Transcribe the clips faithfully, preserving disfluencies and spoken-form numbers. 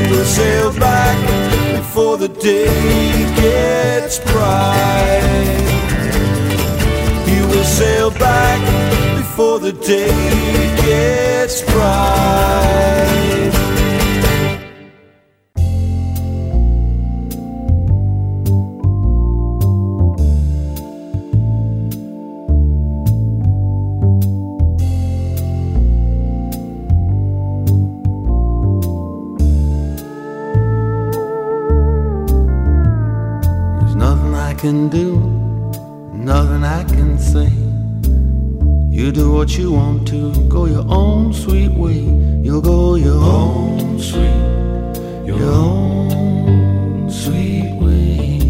will sail back before the day gets bright. He will sail back before the day gets bright. Can do, nothing I can say. You do what you want to, go your own sweet way. You'll go your own sweet, your own sweet way.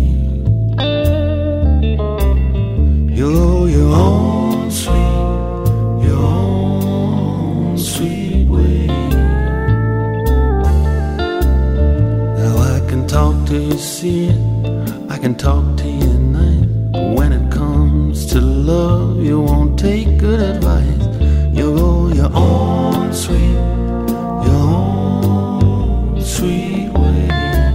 You'll go your own sweet, your own sweet way. Now I can talk till you see it, I can talk to you at night, but when it comes to love, you won't take good advice. You'll go your own sweet, your own sweet way.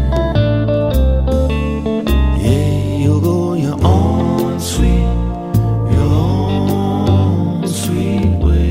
Yeah, you'll go your own sweet, your own sweet way.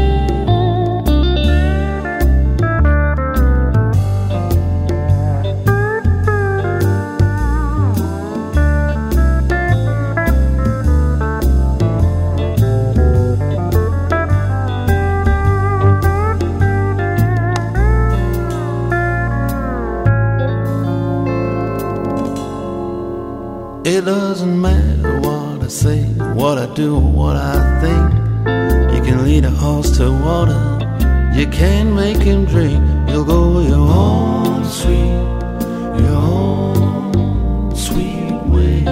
It doesn't matter what I say, what I do, or what I think. You can lead a horse to water, you can't make him drink. You'll go your own sweet, your own sweet way.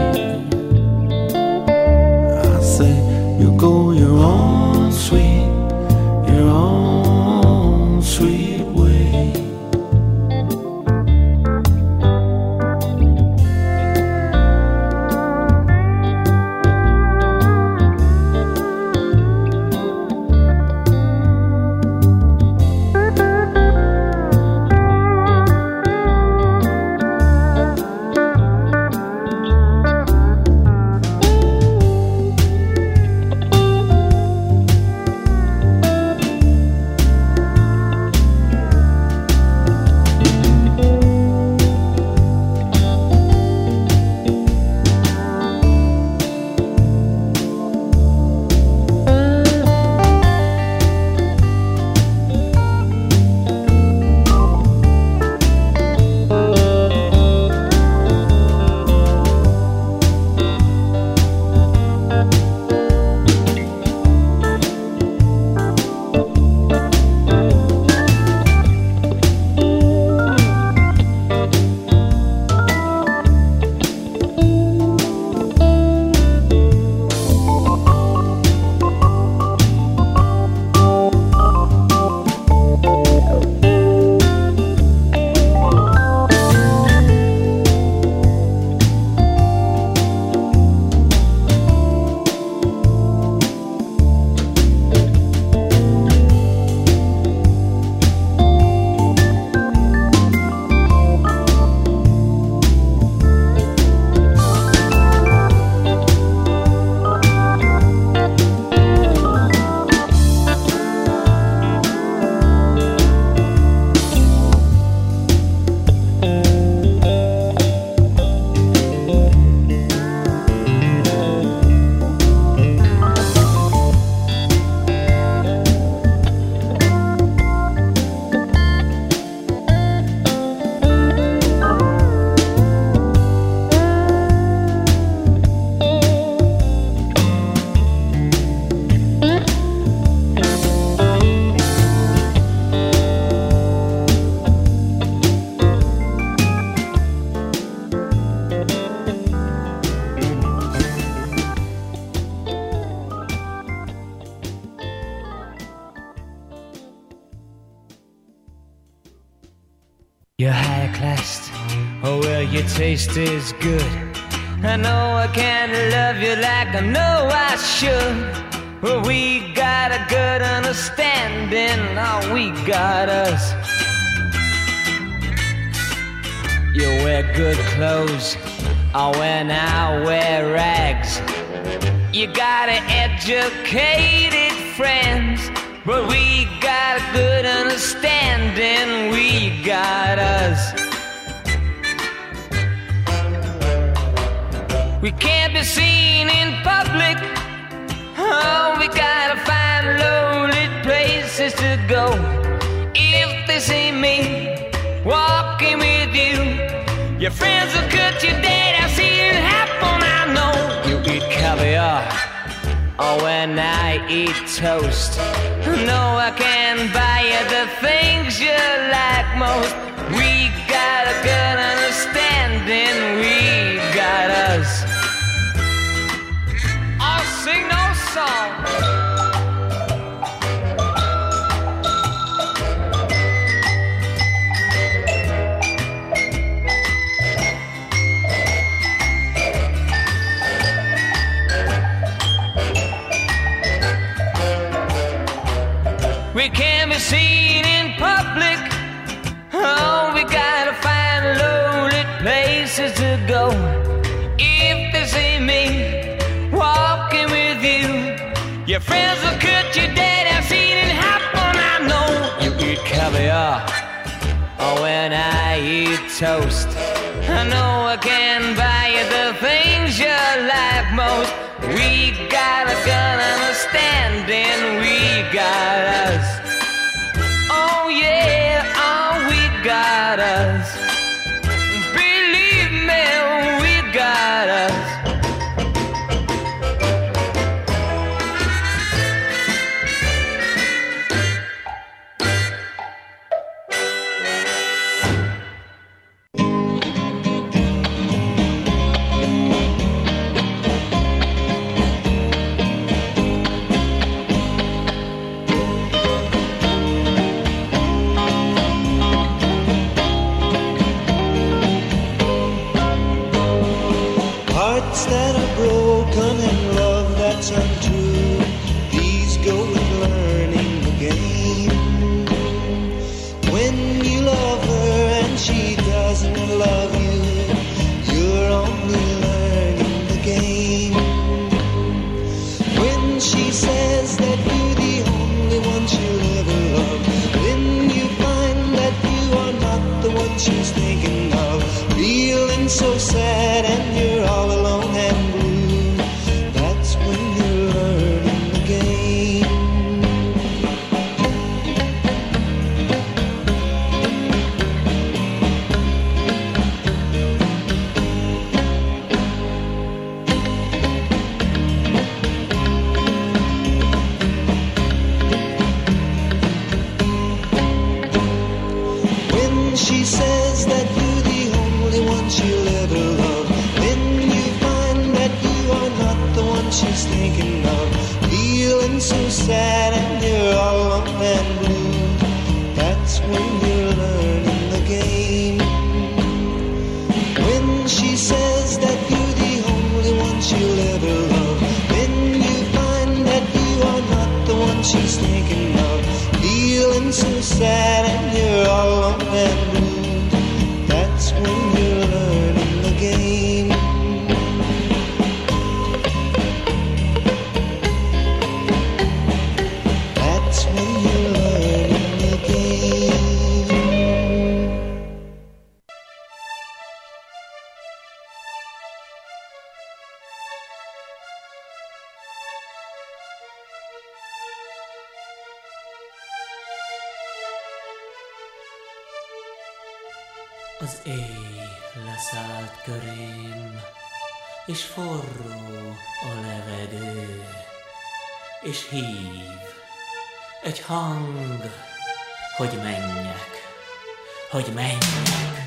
I say you'll go your own sweet, your own sweet way. You're high class, oh well your taste is good. I know I can't love you like I know I should, but we got a good understanding, oh we got us. You wear good clothes, or when I wear rags. You got educated friends, but we got a good understanding. We got us. We can't be seen in public. Oh, we gotta find lonely places to go. If this ain't me walking with you, your friends will cut you dead. I've seen it happen, I know. You eat caviar, or when I eat toast. No, I can't buy you the things you like most. We got a good understanding. We got us. I'll sing no song. We can't be seen in public. Oh, we gotta find lonely places to go. If this ain't me walking with you, your friends will cut you dead. I've seen it happen, I know. You eat caviar, or when I eat toast. I know I can buy you the things you like most. We got a good understanding. We got us. Oh yeah, oh we got us. Believe me, we got us. That are broken and love that's untrue, these go with learning the game. When you love her and she doesn't love you, you're only learning the game. When she says that you're the only one she'll ever love, when you find that you are not the one she's thinking of, feeling so sad and you're all alone and blue, that's when you're learning the game. When she says that you're the only one she'll ever love, when you find that you are not the one she's thinking of, feeling so sad and you're all alone and blue, that's when you're learning the game. When she says that you're the only one she'll ever love, when you find that you are not the one she's thinking of, feeling so sad and you're all alone and blue, that's when you're learning the game. That's when you're learning the game. Az éj leszállt körém, és forró a levegő, és hív egy hang, hogy menjek, hogy menjek.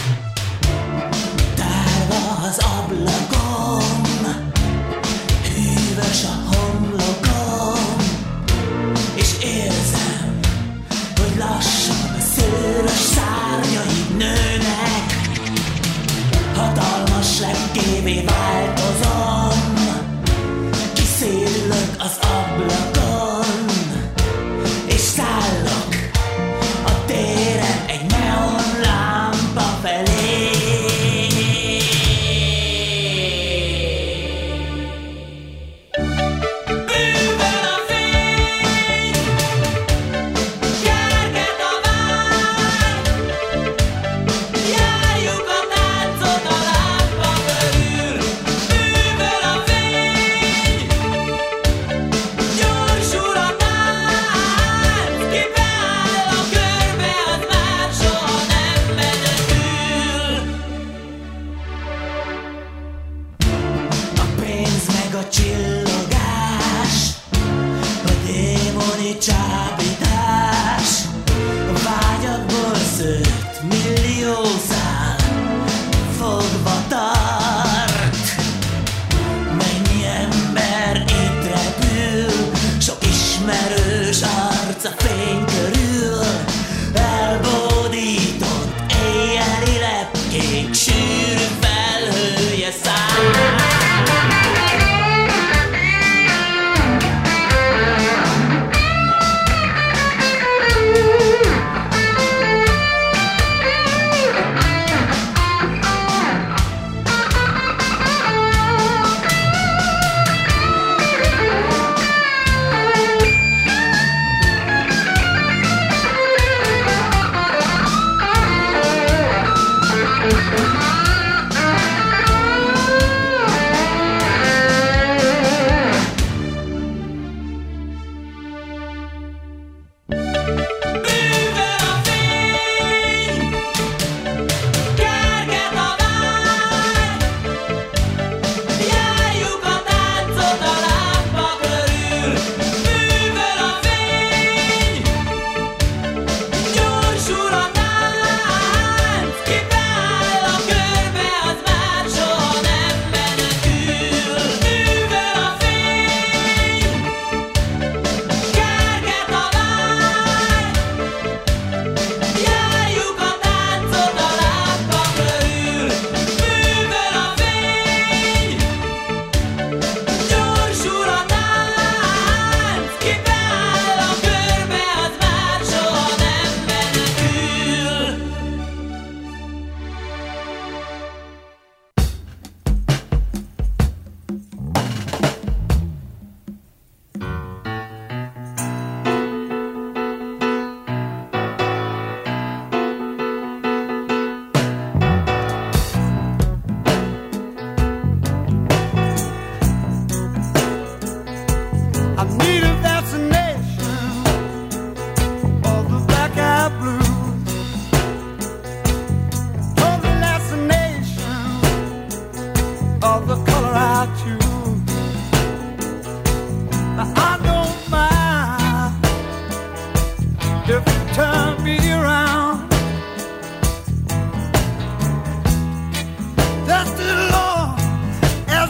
Tárva az ablakon, hűvös a homlokom, és érzem, hogy lassan a szőrös szárnyaid nőnek. Hatalmas lepkévé változom, kiszédülök az ablakon, és szállok a téren egy neonlámpa felé.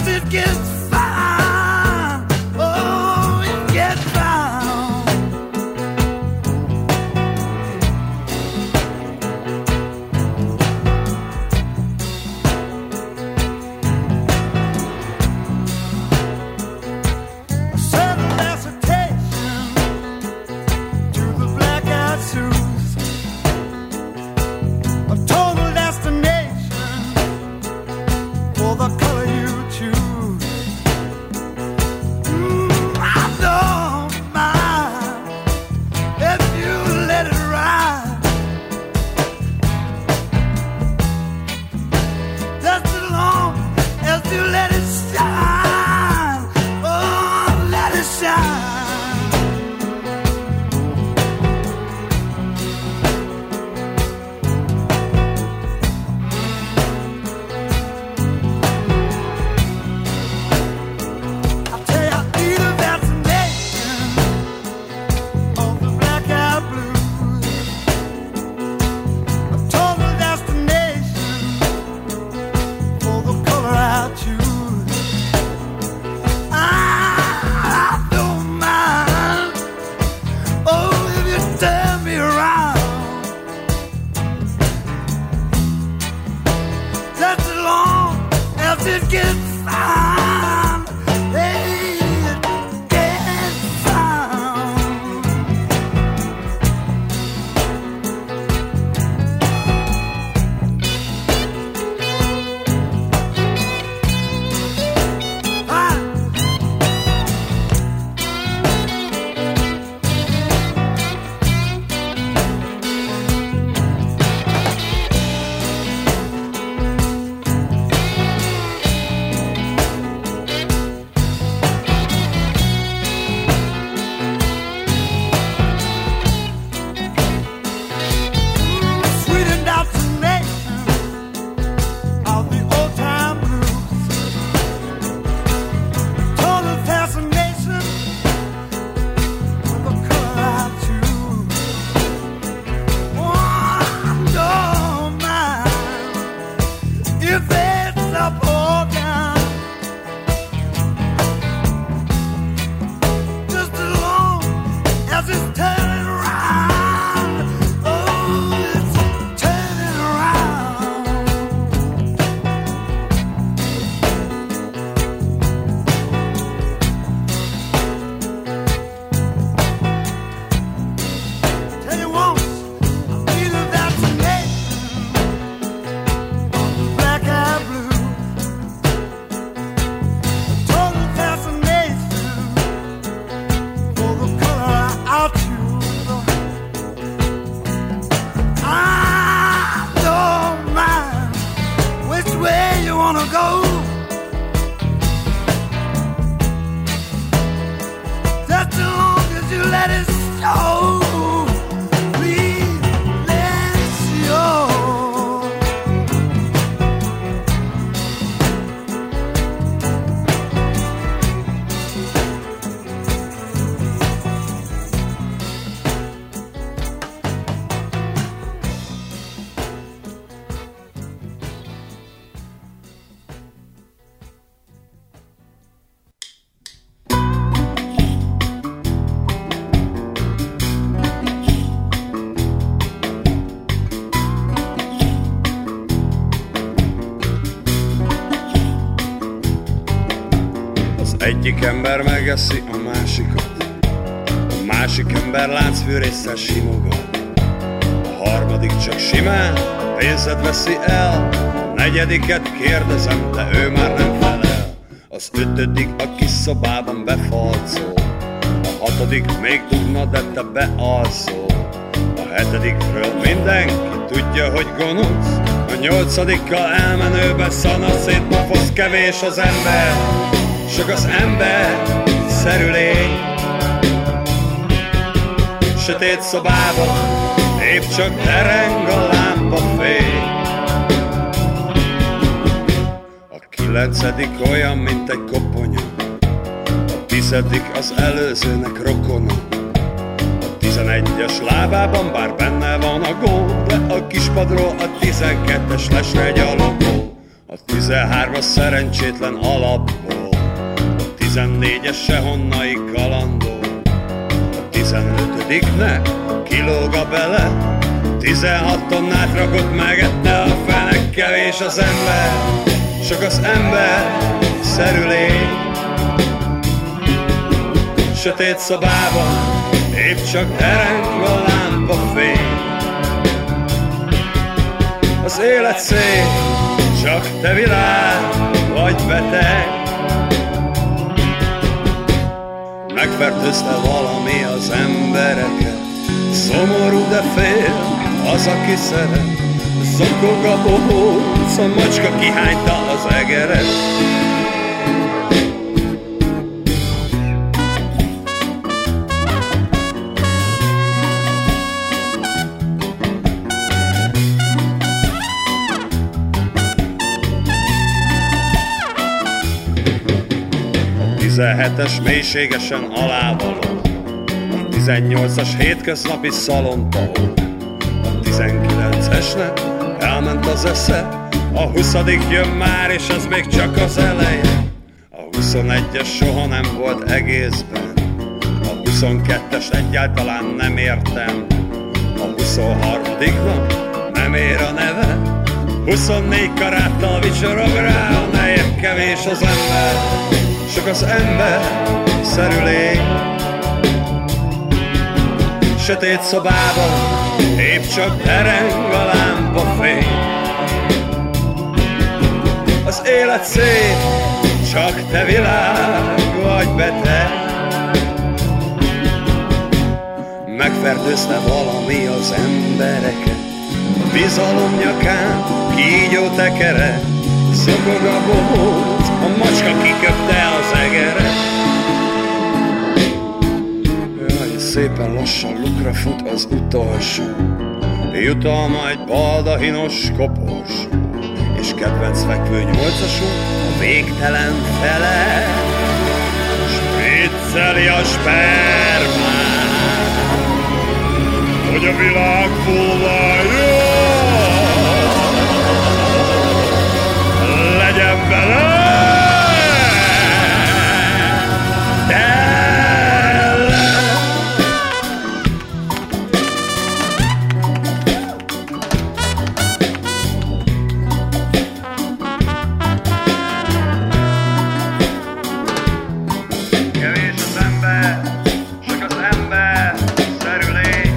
it gets fine. Oh, it gets fine. A sudden recitation to the blackout shoes. A total destination for the color you choose. Mm, I don't mind if you let it ride. Just as long as you let it shine. Oh, let it shine. I tell you, I need a vaccination of the blackout blues. A total destination for the color I choose. I, I don't mind. Oh, if you turn me around. Just as long as it gets fine. Hey, it gets fine. Fine. Sweet indoctrination of the old time blues. Total fascination of the color I choose. Oh, I don't mind if it's a organ. Just as long as it's turning around. Oh, it's turning around. Tell you once, I need a vaccination of the blackout blues. Total fascination for the color I choose. I don't mind which way you wanna go. Just as long as you let it show. Please let it show. Az egyik ember megeszi a másikat, a másik ember láncfűrésszel simogat, a harmadik csak simán pénzed veszi el, a negyediket kérdezem, de ő már nem felel. Az ötödik a kis szobában befalcol, a hatodik még dugna, de te bealszol, a hetedikről mindenki tudja, hogy gonosz, a nyolcadikkal elmenőbe szanaszét pofoz, kevés az ember, csak az ember szerű lény. Sötét szobában épp csak dereng a lámpafény. A kilencedik olyan, mint egy koponya, a tizedik az előzőnek rokona, a tizenegyes lábában bár benne van a gól, de a kispadról a tizenkettes lesre gyalogol. A tizenhármas szerencsétlen alapból, a tizennégyes sehonnai kalandol, a tizenötödiknek kilóg a bele, tizenhat tonnát rakott megette a fenek, kevés az ember, sok az ember, szerű lény. Sötét szobában épp csak tereng a lámpafény. Az élet szép, csak te világ vagy beteg. Megfertőzte valami az embereket, szomorú, de fél az, aki szeret. Zokog a bohóc, a macska kihányta az egeret. tizenhetes mélységesen alávaló, a tizennyolcas hétköznapi szalontahó, a tizenkilencesnek elment az esze, a huszadik jön már, és az még csak az eleje. A huszonegyes soha nem volt egészben, a huszonkettes egyáltalán nem értem, a huszonharmadiknak nem ér a neve, huszonnégy karáttal vicsorog rá a neje. Kevés az ember, sok az ember, szerű lény. Sötét szobában épp csak tereng a lámpafény. Az élet szép, csak te világ vagy beteg. Megfertőzte valami az embereket, bizalom nyakán kígyó tekere. Zokog a bohóc, a macska kiköpte az egeret. Jaj, szépen lassan lukra fut az utolsó jutalma, egy baldahinos kopos, és kedvenc fekvő nyolcasunk a végtelen fele. Spricceli a spermát, hogy a világ fullajjon. Legyen bele tele. Kevés az ember, sok az ember, szerű lény.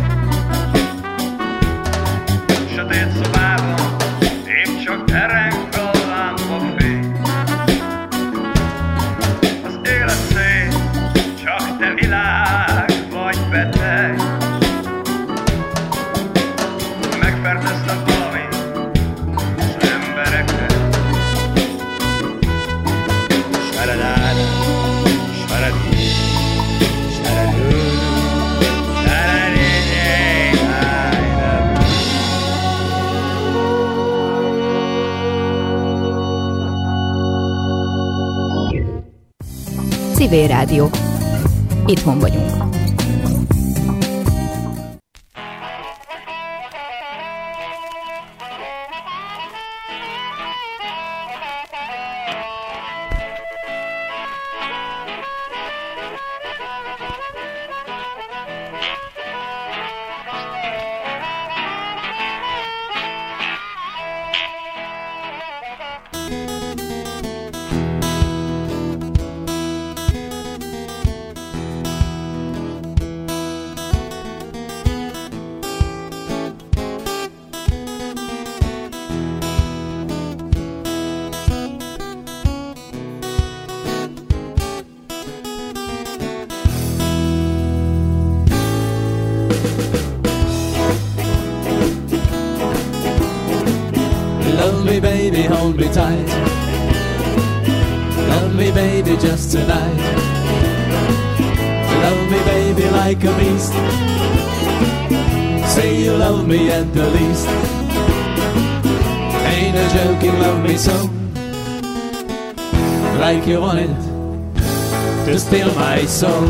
Sötét szobában épp csak tereng a lámpafény. Az élet szép, csak te világ vagy beteg. Megfertőzte valami az embereket. Saradán, saradú, saradú, Civil Rádió. Itthon vagyunk. Love me baby, hold me tight. Love me baby just tonight. Love me baby like a beast. Say you love me at the least. Ain't no joking, love me so. Like you wanted to steal my soul.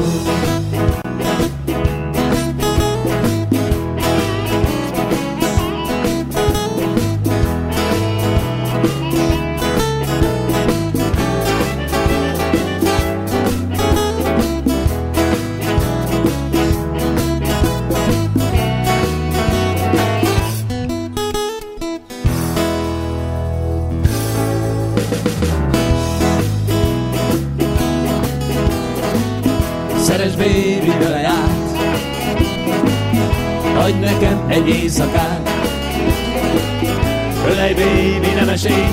Ölej, baby, nem esély.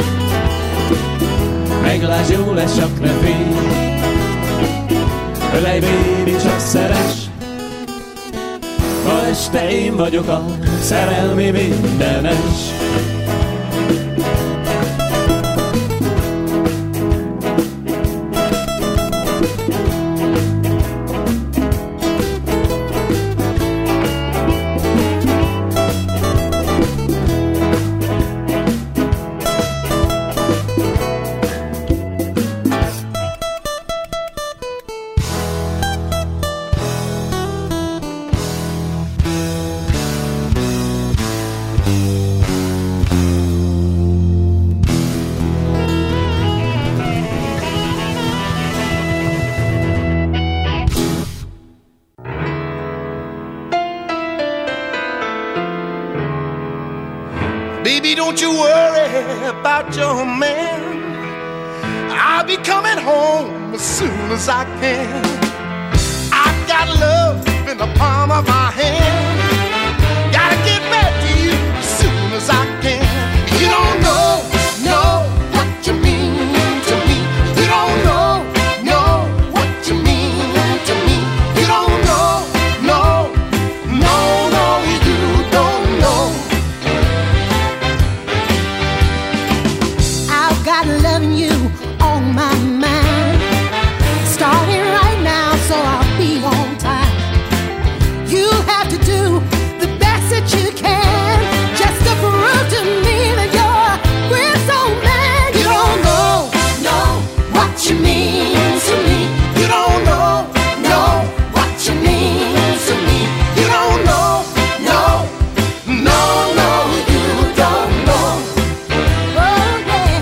Meglásd, jó lesz, csak ne félj. Ölej, baby, csak szeress. Ma este én vagyok a szerelmi mindenes. Baby, don't you worry about your man. I'll be coming home as soon as I can. I've got love in the palm of my hand. Gotta get back to you as soon as I can. You don't know, know what you mean to me. You don't know, know what you mean to me. You don't know, know, no, no, you don't know. I've got loving you on my mind. Starting right now, so I'll be on time. You have to do the best that you can, just to prove to me that you're a real soul man. You don't know, know what you mean to me. You don't know, know what you mean to me. You don't know, no, no, no, you don't know. Oh yeah.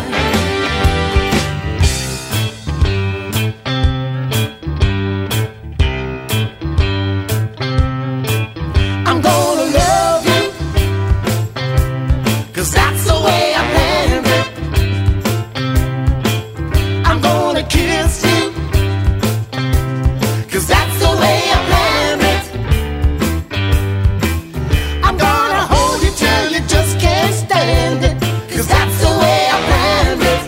I'm gonna love you, 'cause that's the way I planned it. I'm gonna kiss you, 'cause that's the way I planned it. I'm gonna hold you till you just can't stand it, 'cause that's the way I planned it.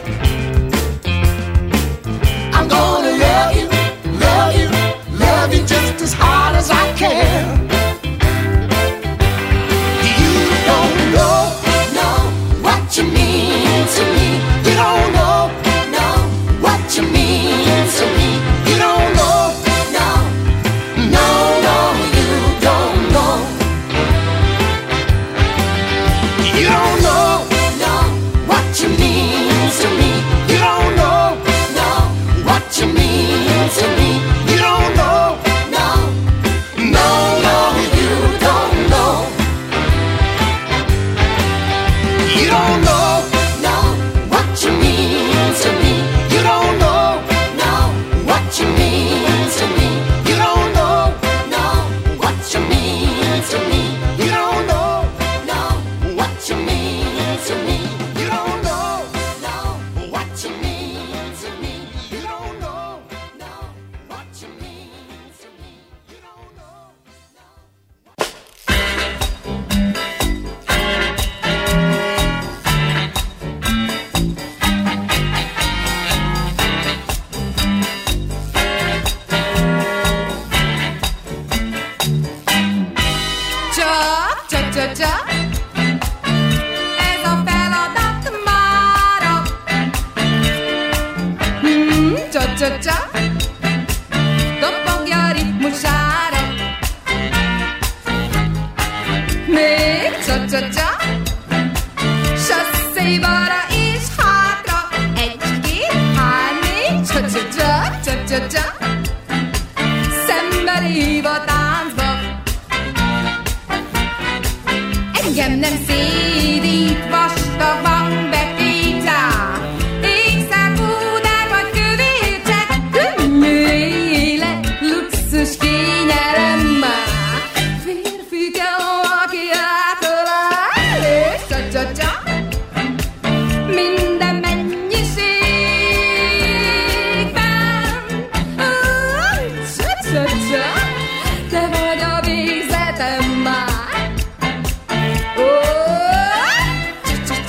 I'm gonna love you, love you, love you just as hard as I can. You don't know, know what you mean to me. You don't know, know what you mean to me. You don't know, no, no, no, you don't know. You don't know, know what you mean to me. You don't know, know what you mean to me. You don't know, no, no, no, you don't know. You don't know, know what you mean to me. You don't know, know what you mean to me. You don't know, know what you mean to me. You don't know, know what you mean to me. You don't know, know what you mean to me. You don't know, know what you mean to me. You don't know. Csak, csak, csak, csak. Ez a feladat mára. Hmm, csak, csak, csak. Dobogja a ritmusára. Még csak, csak, csak. Sasszé balra és hátra. Egy, két, három, négy. Csak, csak, csak, csak, csak, csak. Szemben hív a táncba. Engem nem szédít, vastag van betétá. Ékszer, púder vagy kövér, csak könnyű élet, luxus kényelemmel. Férfi kell, aki átölel, és csa-csa-csa. Minden mennyiségben. Csa-csa-csa, te vagy a végzetem már. Oh,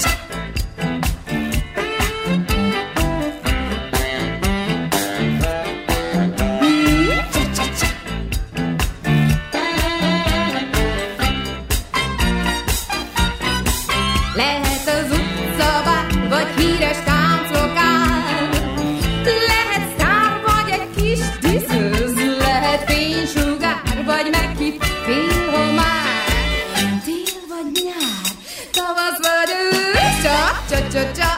Lehet az utcabár, vagy híres tánclokál. Lehet sztár, vagy egy kis diszőz. Lehet fénysugár, vagy meghitt félhomár. Tél vagy nyár, tavasz vagy ősz. Csa, csa, csa, csa.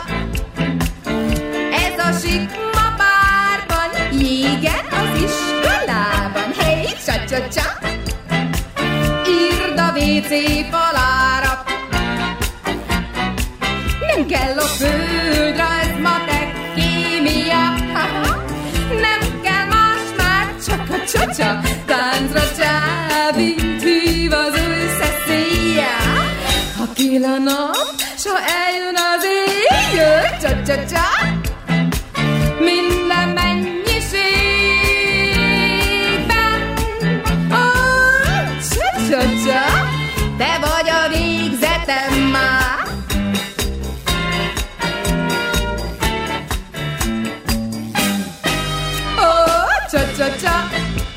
Ez a sikma bárban, jégen az iskolában. Hey, csa, csa, csa. Írd a vé cé falára. Nem kell a földrajz, matek, kémia. Nem kell más, már csak a csacsa. Táncra csábít, hív az őszeszélyá. Ha kill a nap, s ha eljön az éjjel, csa-csa-csa. Minden mennyiségben. Oh, csa-csa-csa. Te vagy a végzetem már. Oh, csa-csa-csa.